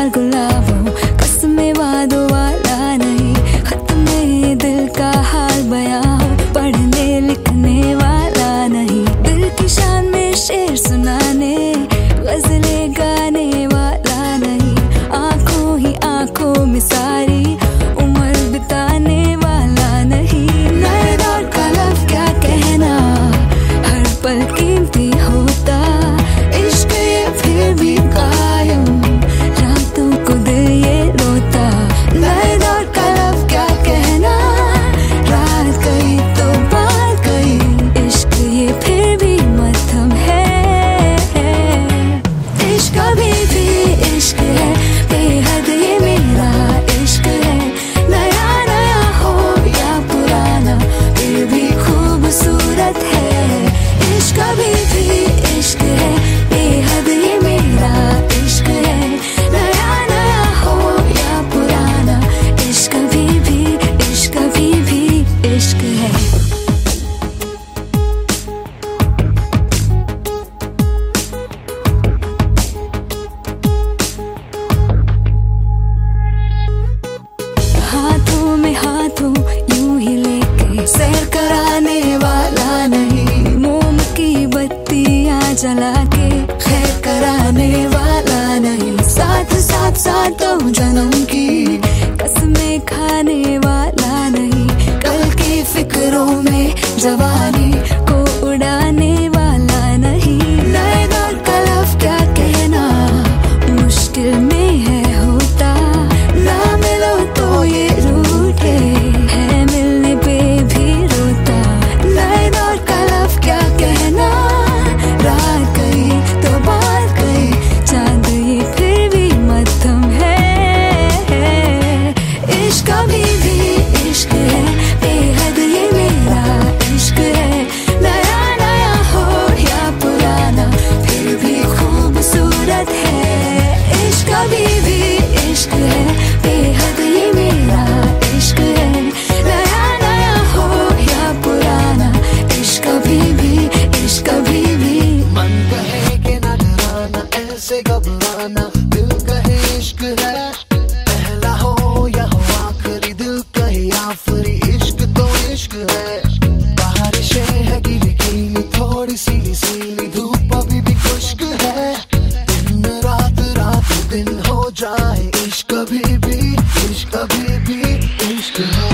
लाल गुलाबों, कसमें वादों वाला नहीं, खत में दिल का हाल बयां हो, पढ़ने लिखने वाला नहीं, दिल की शान में शेर सुनाने, गजलें गाने वाला नहीं, आंखों ही आंखों में सारी उम्र बिताने वाला नहीं। नए दौर का लफ्ज़ क्या कहना, हर पल कीमती होता, इश्क ये फिर भी कायम, रातों को दिल ये रोता। नए दौर का लफ्ज़ क्या कहना, रात गई तो बात गई, इश्क ये फिर भी मध्यम है। इश्क अभी भी इश्क है, बेहद ये मेरा इश्क है, नया नया हो या पुराना फिर भी खूबसूरत है। इश्क अभी भी इश्क है, बेहद ये मेरा इश्क है, नया नया हो या पुराना, इश्क अभी भी इश्क अभी भी इश्क है। हाथों में हाथों यूं ही लेके सैर कराने वाला नहीं, मोम की बत्तियां जला के खैर कराने वाला नहीं, साथ साथ सातों जन्म की कसमें खाने वाला नहीं, कल की फिक्रों में जवानी को उड़ाने वाला नहीं। नए दौर का लफ्ज़ क्या कहना, मुश्किल में है होता, ना मिलो तो ये रूठे, है मिलने पे भी रोता। नए दौर का लफ्ज़ क्या कहना, रात गई तो बात गई, चांद ये फिर भी मध्यम है। इश्क अभी भी इश्क है, बेहद ये मेरा इश्क है, नया नया हो या पुराना फिर भी खूबसूरत है। इश्क अभी भी इश्क है, बेहद ये मेरा इश्क है, नया नया हो या पुराना, इश्क अभी भी इश्क अभी भी। मन कहे कि न डराना, ऐसे घबराना, दिल कहे इश्क है, पहला हो या हो आखिरी, दिल कहे आफरी, इश्क तो इश्क है। बारिशें है गीली गीली, थोड़ी सीली सीली, धूप अभी भी खुश्क है, दिन रात रात दिन हो जाए, इश्क अभी भी इश्क अभी भी इश्क है।